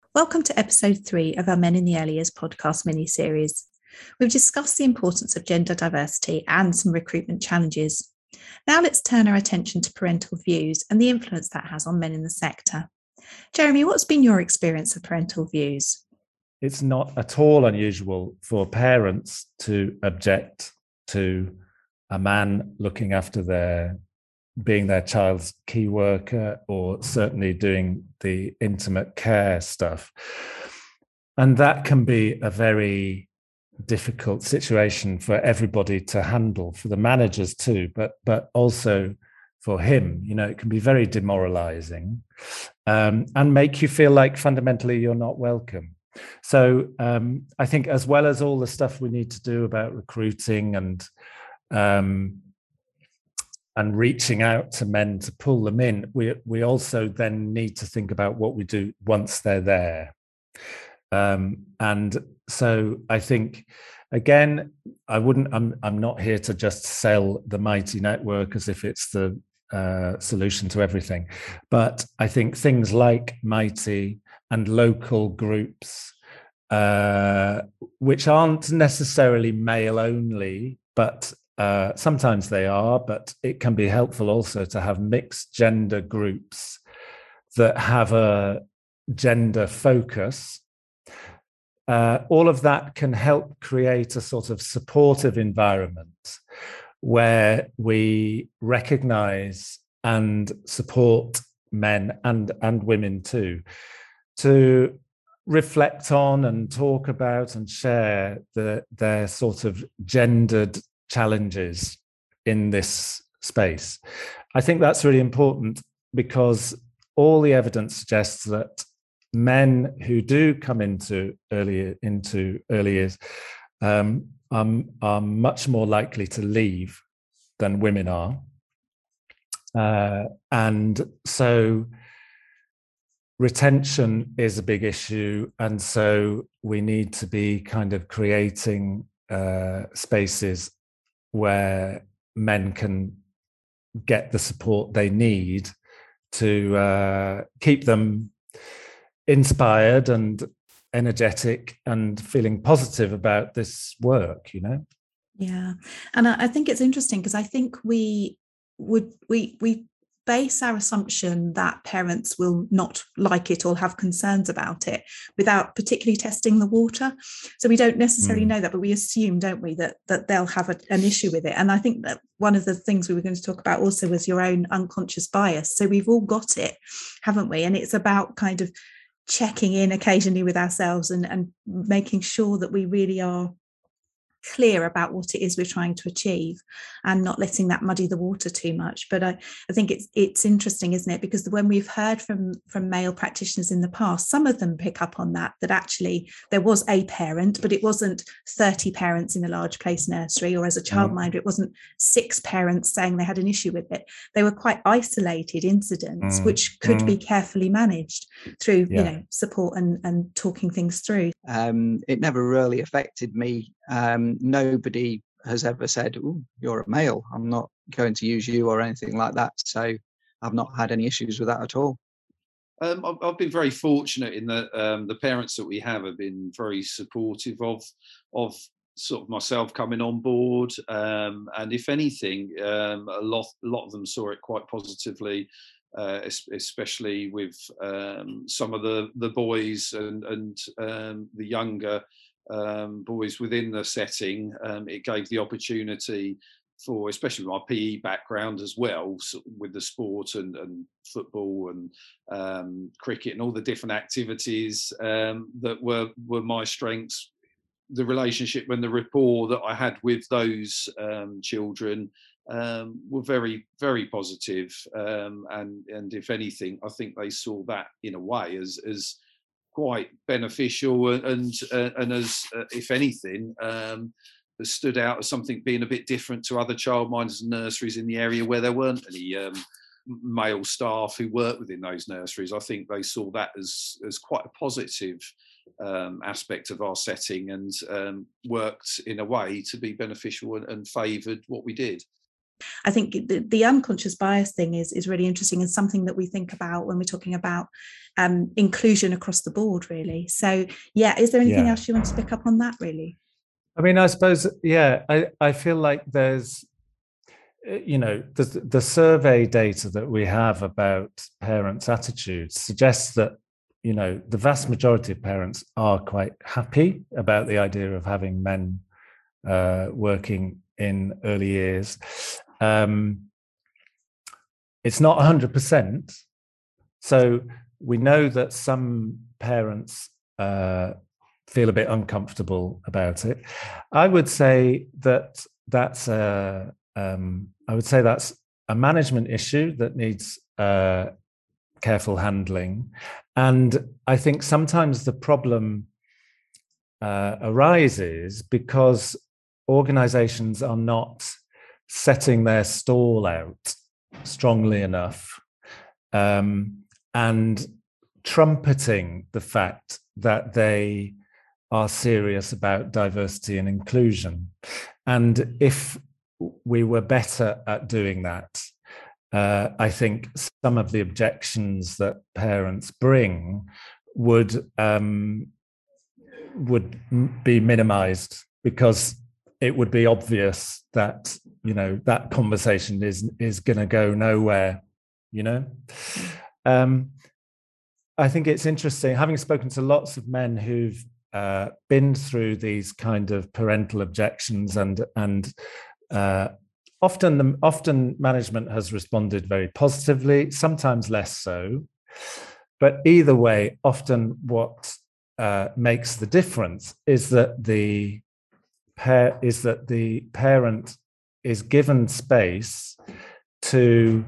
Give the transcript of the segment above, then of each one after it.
Welcome to episode 3 of our Men in the Early Years podcast mini-series. We've discussed the importance of gender diversity and some recruitment challenges. Now let's turn our attention to parental views and the influence that has on men in the sector. Jeremy, what's been your experience of parental views? It's not at all unusual for parents to object to a man looking after being their child's key worker, or certainly doing the intimate care stuff. And that can be a very difficult situation for everybody to handle, for the managers too, but also for him. You know, it can be very demoralizing, and make you feel like fundamentally you're not welcome. So I think, as well as all the stuff we need to do about recruiting and reaching out to men to pull them in, we also then need to think about what we do once they're there. And so I think, again, I'm not here to just sell the Mighty network as if it's the solution to everything. But I think things like Mighty and local groups, which aren't necessarily male only, but sometimes they are, but it can be helpful also to have mixed gender groups that have a gender focus. All of that can help create a sort of supportive environment where we recognize and support men and women too, to reflect on and talk about and share their sort of gendered challenges in this space. I think that's really important, because all the evidence suggests that men who do come into early years are much more likely to leave than women are. And so retention is a big issue. And so we need to be kind of creating spaces where men can get the support they need to keep them inspired and energetic and feeling positive about this work, you know? Yeah. And I think it's interesting, because I think we base our assumption that parents will not like it or have concerns about it without particularly testing the water. So we don't necessarily know that, but we assume, don't we, that they'll have an issue with it. And I think that one of the things we were going to talk about also was your own unconscious bias. So we've all got it, haven't we? And it's about kind of checking in occasionally with ourselves and making sure that we really are clear about what it is we're trying to achieve, and not letting that muddy the water too much. But I think it's interesting, isn't it? Because when we've heard from male practitioners in the past, some of them pick up on that actually there was a parent, but it wasn't 30 parents in a large place nursery, or as a childminder, it wasn't 6 parents saying they had an issue with it. They were quite isolated incidents, which could be carefully managed through support and talking things through. It never really affected me. Nobody has ever said, "Ooh, you're a male, I'm not going to use you," or anything like that. So I've not had any issues with that at all. I've been very fortunate in that the parents that we have been very supportive of sort of myself coming on board, and if anything, a lot of them saw it quite positively, especially with some of the boys and the younger boys within the setting. It gave the opportunity for, especially my PE background as well, with the sport and football and cricket and all the different activities that were my strengths. The relationship and the rapport that I had with those children were very, very positive. And if anything, I think they saw that in a way as quite beneficial, and as if anything, has stood out as something being a bit different to other childminders and nurseries in the area where there weren't any male staff who worked within those nurseries. I think they saw that as quite a positive aspect of our setting, and worked in a way to be beneficial and favoured what we did. I think the unconscious bias thing is really interesting, and something that we think about when we're talking about inclusion across the board, really. So, yeah, is there anything else you want to pick up on that, really? I mean, I suppose, I feel like there's, the survey data that we have about parents' attitudes suggests that, the vast majority of parents are quite happy about the idea of having men working in early years. It's not 100%. So we know that some parents feel a bit uncomfortable about it. I would say that's a management issue that needs careful handling. And I think sometimes the problem arises because organizations are not setting their stall out strongly enough, and trumpeting the fact that they are serious about diversity and inclusion. And if we were better at doing that, I think some of the objections that parents bring would be minimized, because it would be obvious that that conversation is going to go nowhere. I think it's interesting, having spoken to lots of men who've been through these kind of parental objections, and often management has responded very positively, sometimes less so. But either way, often what makes the difference is that the parent is given space to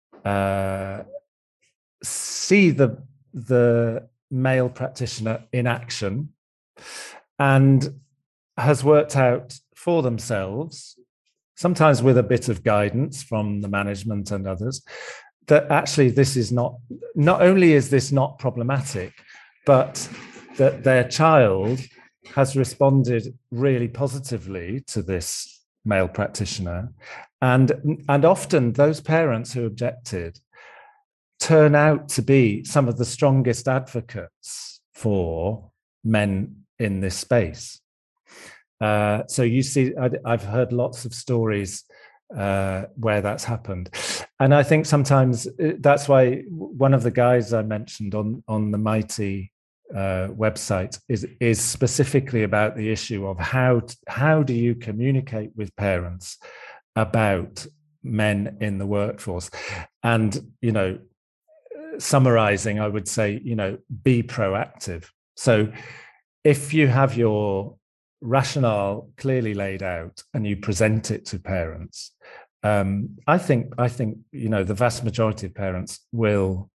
see the male practitioner in action, and has worked out for themselves, sometimes with a bit of guidance from the management and others, that actually this is not only is this not problematic, but that their child has responded really positively to this male practitioner. And often those parents who objected turn out to be some of the strongest advocates for men in this space. So you see, I've heard lots of stories where that's happened. And I think sometimes that's why one of the guides I mentioned on the Mighty website is specifically about the issue of how do you communicate with parents about men in the workforce. And summarizing, I would say, be proactive. So if you have your rationale clearly laid out and you present it to parents, I think the vast majority of parents will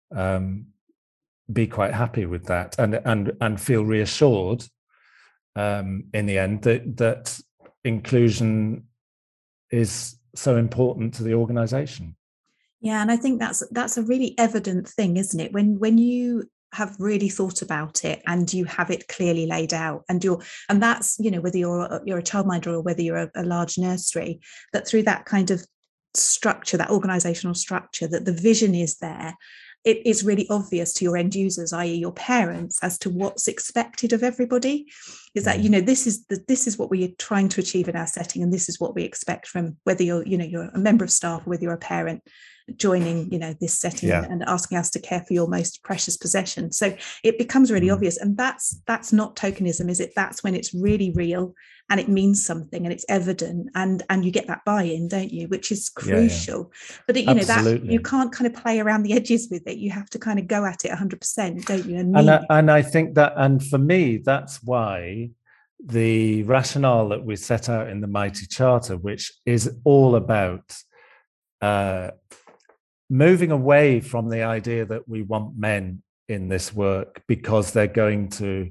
be quite happy with that, and feel reassured in the end that inclusion is so important to the organization. Yeah, and I think that's a really evident thing, isn't it? When you have really thought about it and you have it clearly laid out, and that's whether you're a childminder or whether you're a large nursery, that through that kind of structure, that organizational structure, that the vision is there. It is really obvious to your end users, i.e. your parents, as to what's expected of everybody. Is that, this is what we are trying to achieve in our setting, and this is what we expect from whether you're a member of staff or whether you're a parent joining, this setting, and asking us to care for your most precious possession. So it becomes really obvious. And that's not tokenism, is it? That's when it's really real and it means something and it's evident, and you get that buy-in, don't you? Which is crucial. But that you can't kind of play around the edges with it. You have to kind of go at it 100%, don't you? And I think that, and for me, that's why the rationale that we set out in the Mighty Charter, which is all about moving away from the idea that we want men in this work because they're going to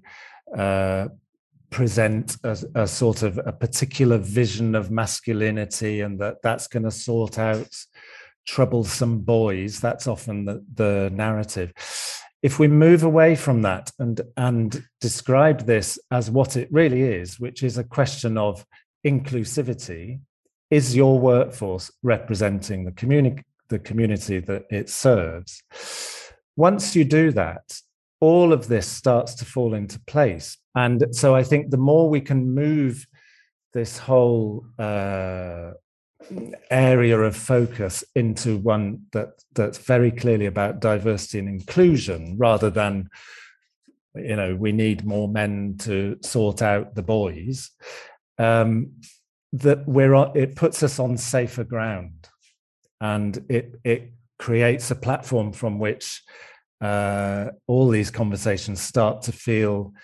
present a sort of a particular vision of masculinity, and that's going to sort out troublesome boys. That's often the narrative. If we move away from that and describe this as what it really is, which is a question of inclusivity is your workforce representing the community that it serves? Once you do that, all of this starts to fall into place. And so I think the more we can move this whole area of focus into one that's very clearly about diversity and inclusion, rather than, you know, we need more men to sort out the boys, that it puts us on safer ground, and it creates a platform from which all these conversations start to feel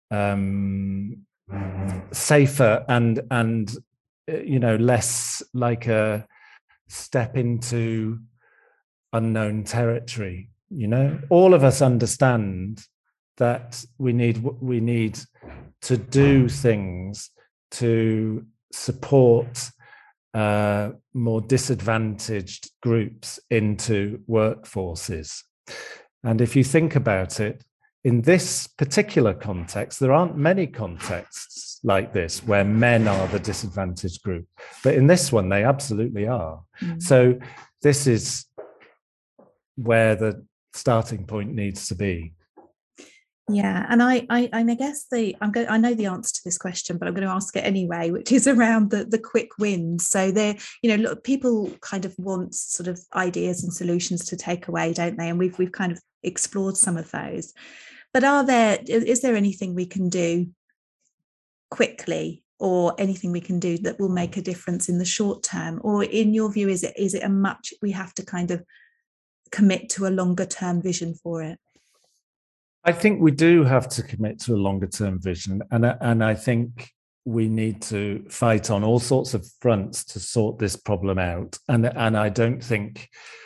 safer and you know, less like a step into unknown territory. You know, all of us understand that we need to do things to support more disadvantaged groups into workforces. And if you think about it, in this particular context, there aren't many contexts like this where men are the disadvantaged group, but in this one, they absolutely are. So this is where the starting point needs to be. Yeah, and I guess I know the answer to this question, but I'm going to ask it anyway, which is around the quick wins. So you know, look, people kind of want sort of ideas and solutions to take away, don't they? And we've kind of explored some of those. But is there anything we can do quickly, or anything we can do that will make a difference in the short term? Or in your view, is it a much we have to kind of commit to a longer term vision for it? I think we do have to commit to a longer term vision, and I think we need to fight on all sorts of fronts to sort this problem out. And I don't think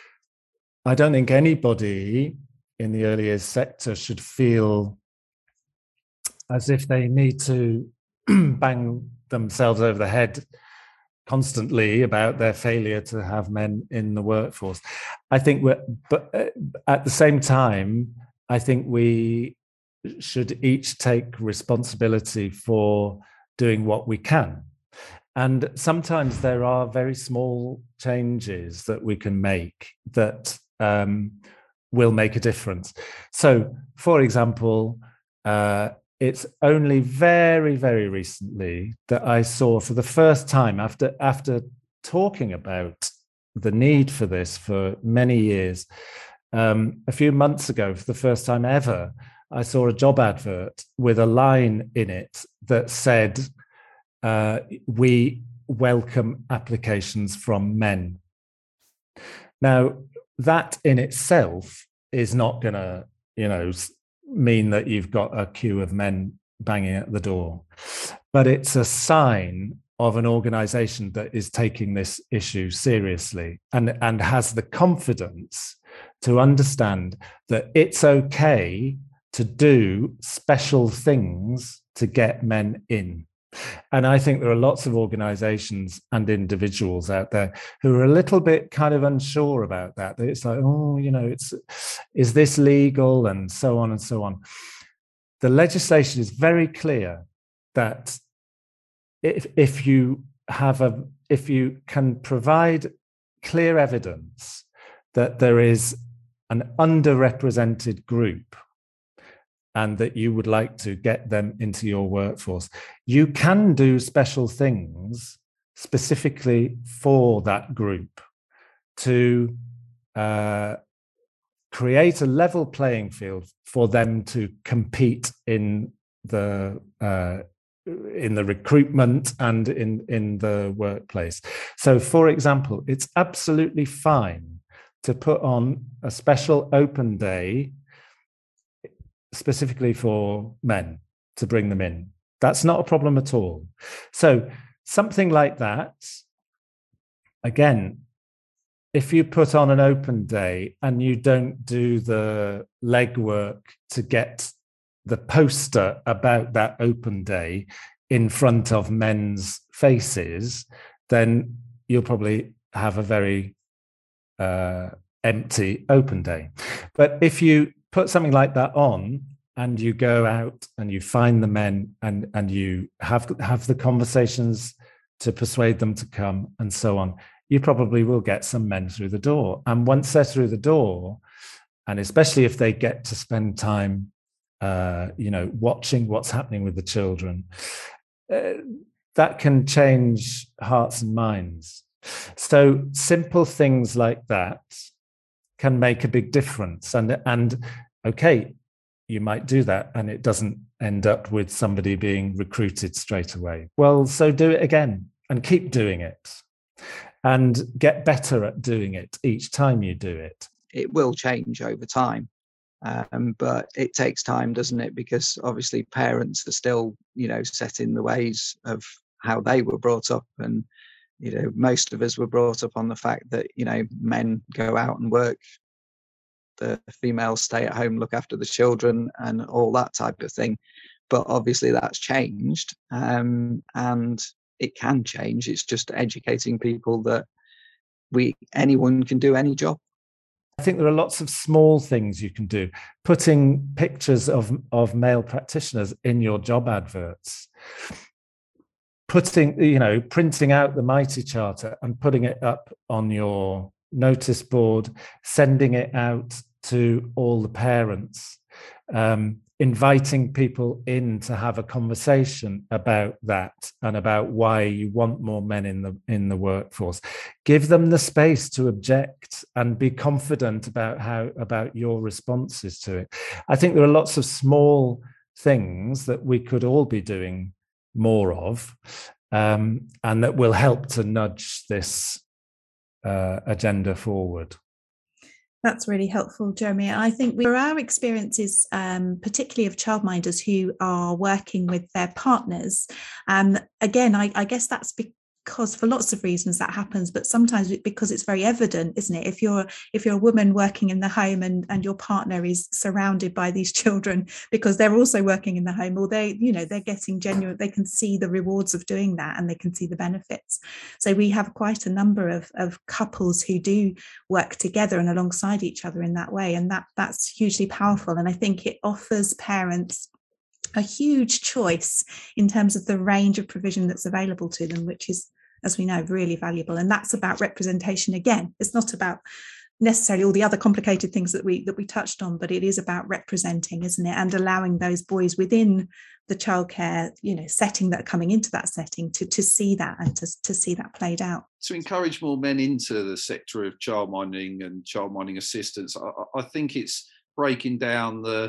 anybody in the early years sector should feel as if they need to bang themselves over the head constantly about their failure to have men in the workforce. I think but at the same time, I think we should each take responsibility for doing what we can. And sometimes there are very small changes that we can make that will make a difference. So, for example, it's only very, very recently that I saw for the first time, after talking about the need for this for many years, a few months ago, for the first time ever, I saw a job advert with a line in it that said, "We welcome applications from men." Now, that in itself is not going to, you know, mean that you've got a queue of men banging at the door, but it's a sign of an organization that is taking this issue seriously and has the confidence to understand that it's okay to do special things to get men in. And I think there are lots of organizations and individuals out there who are a little bit kind of unsure about that. It's like, oh, you know, is this legal, and so on and so on. The legislation is very clear that if you can provide clear evidence that there is an underrepresented group and that you would like to get them into your workforce, you can do special things specifically for that group to create a level playing field for them to compete in the recruitment and in the workplace. So, for example, it's absolutely fine to put on a special open day specifically for men to bring them in. That's not a problem at all. So something like that, again, if you put on an open day and you don't do the legwork to get the poster about that open day in front of men's faces, then you'll probably have a very empty open day. But if you put something like that on and you go out and you find the men and you have the conversations to persuade them to come and so on, you probably will get some men through the door. And once they're through the door, and especially if they get to spend time, watching what's happening with the children, that can change hearts and minds. So simple things like that can make a big difference. And okay, you might do that and it doesn't end up with somebody being recruited straight away. Well, so do it again and keep doing it and get better at doing it each time you do it. It will change over time. But it takes time, doesn't it? Because obviously parents are still, set in the ways of how they were brought up. And, most of us were brought up on the fact that, men go out and work, the females stay at home, look after the children and all that type of thing. But obviously that's changed, and it can change. It's just educating people that anyone can do any job. I think there are lots of small things you can do. Putting pictures of male practitioners in your job adverts, printing out the Mighty Charter and putting it up on your notice board, sending it out to all the parents, inviting people in to have a conversation about that and about why you want more men in the workforce. Give them the space to object and be confident about your responses to it. I think there are lots of small things that we could all be doing more of, and that will help to nudge this agenda forward. That's really helpful, Jeremy. I think for our experiences, particularly of childminders who are working with their partners, again, I guess that's because for lots of reasons that happens, but sometimes because it's very evident, isn't it? If you're a woman working in the home and your partner is surrounded by these children because they're also working in the home, or they're getting genuine, they can see the rewards of doing that and they can see the benefits. So we have quite a number of couples who do work together and alongside each other in that way, and that's hugely powerful. And I think it offers parents a huge choice in terms of the range of provision that's available to them, which is, as we know, really valuable. And that's about representation again. It's not about necessarily all the other complicated things that we touched on, but it is about representing, isn't it? And allowing those boys within the childcare, setting that are coming into that setting to see that and to see that played out. To encourage more men into the sector of childminding and childminding assistance, I think it's breaking down the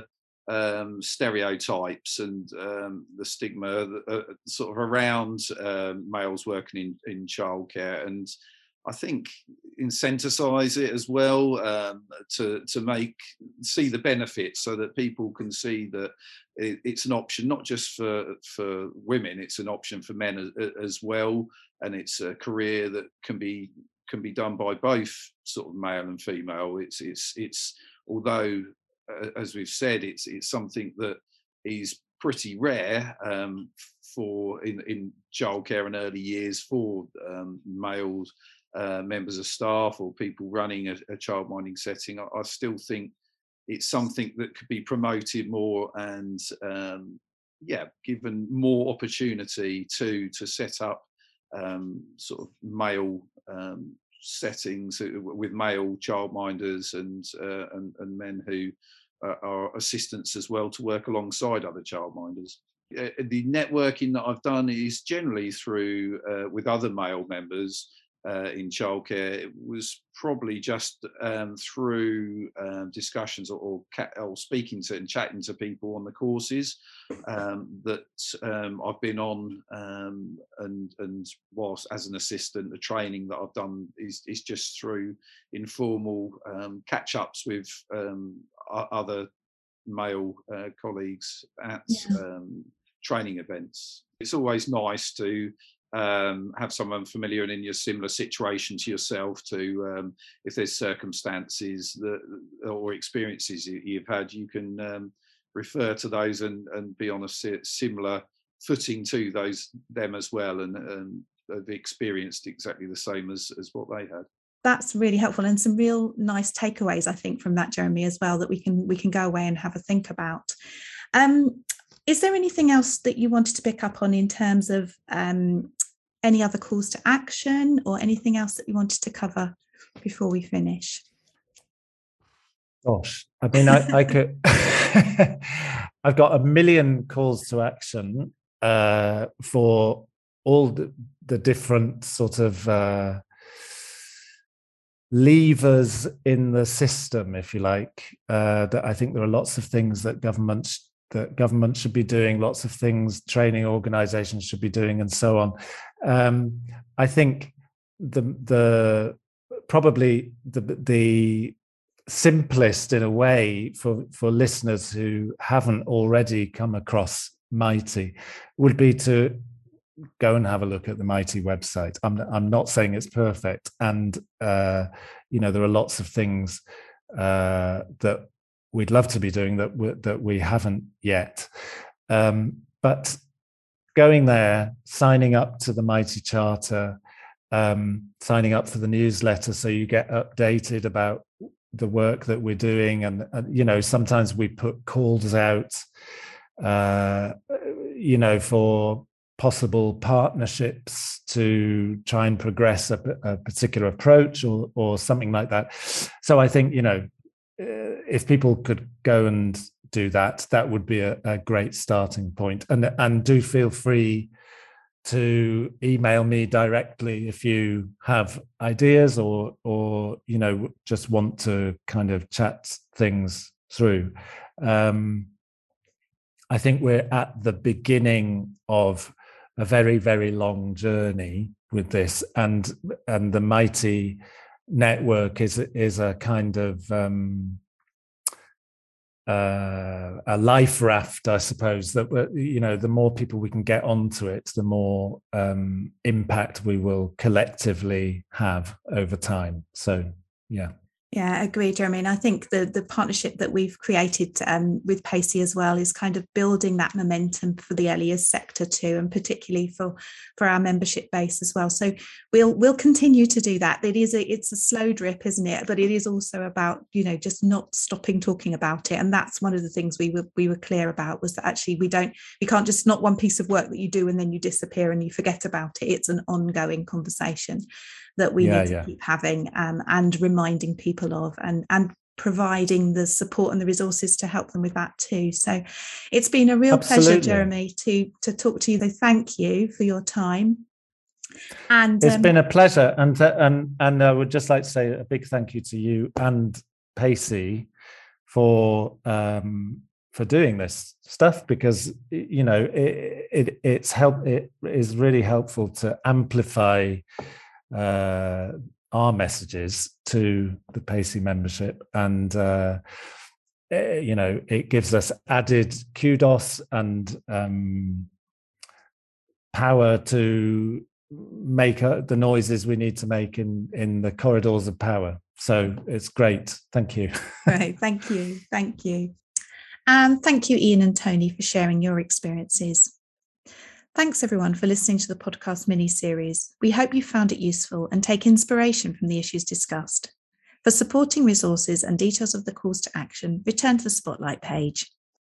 stereotypes and the stigma sort of around males working in childcare, and I think incentivize it as well, to see the benefits so that people can see that it's an option not just for women, it's an option for men as well, and it's a career that can be done by both sort of male and female. It's although as we've said, it's something that is pretty rare for in childcare and early years for male members of staff or people running a childminding setting. I still think it's something that could be promoted more and given more opportunity to set up sort of male settings with male childminders and men who are assistants as well to work alongside other childminders. The networking that I've done is generally through with other male members in childcare. It was probably just through discussions or speaking to and chatting to people on the courses that I've been on, and whilst as an assistant, the training that I've done is just through informal catch-ups with other male colleagues at training events. It's always nice to have someone familiar and in your similar situation to yourself to if there's circumstances or experiences you've had, you can refer to those and be on a similar footing to them as well, and have experienced exactly the same as what they had. That's really helpful, and some real nice takeaways, I think, from that, Jeremy, as well, that we can go away and have a think about. Is there anything else that you wanted to pick up on in terms of any other calls to action or anything else that you wanted to cover before we finish? Gosh, I mean, I could. I've got a million calls to action for all the different sort of levers in the system, if you like. That I think there are lots of things that government should be doing, lots of things training organizations should be doing, and so on. I think probably the simplest, in a way, for listeners who haven't already come across Mighty would be to go and have a look at the Mighty website. I'm not saying it's perfect, and there are lots of things that we'd love to be doing that we haven't yet. But going there, signing up to the Mighty Charter, signing up for the newsletter so you get updated about the work that we're doing, and sometimes we put calls out for possible partnerships to try and progress a particular approach or something like that. So I think if people could go and do that, that would be a great starting point. And do feel free to email me directly if you have ideas or just want to kind of chat things through. I think we're at the beginning of a very, very long journey with this, and the Mighty network is a kind of a life raft, I suppose, that the more people we can get onto it, the more impact we will collectively have over time. So yeah, agreed, Jeremy. And I think the partnership that we've created with Pacey as well is kind of building that momentum for the early years sector too, and particularly for our membership base as well. So we'll continue to do that. It's a slow drip, isn't it? But it is also about just not stopping talking about it. And that's one of the things we were clear about, was that actually we can't just, not one piece of work that you do and then you disappear and you forget about it. It's an ongoing conversation that we need to keep having, and reminding people of, and providing the support and the resources to help them with that too. So it's been a real pleasure, Jeremy, to talk to you. Thank you for your time. And it's been a pleasure. And I would just like to say a big thank you to you and Pacey for doing this stuff, because it is really helpful to amplify our messages to the Pacey membership, and it gives us added kudos and power to make the noises we need to make in the corridors of power. So it's great. Thank you. Right, thank you. And thank you, Ian and Tony, for sharing your experiences. Thanks everyone for listening to the podcast mini-series. We hope you found it useful and take inspiration from the issues discussed. For supporting resources and details of the calls to action, return to the Spotlight page.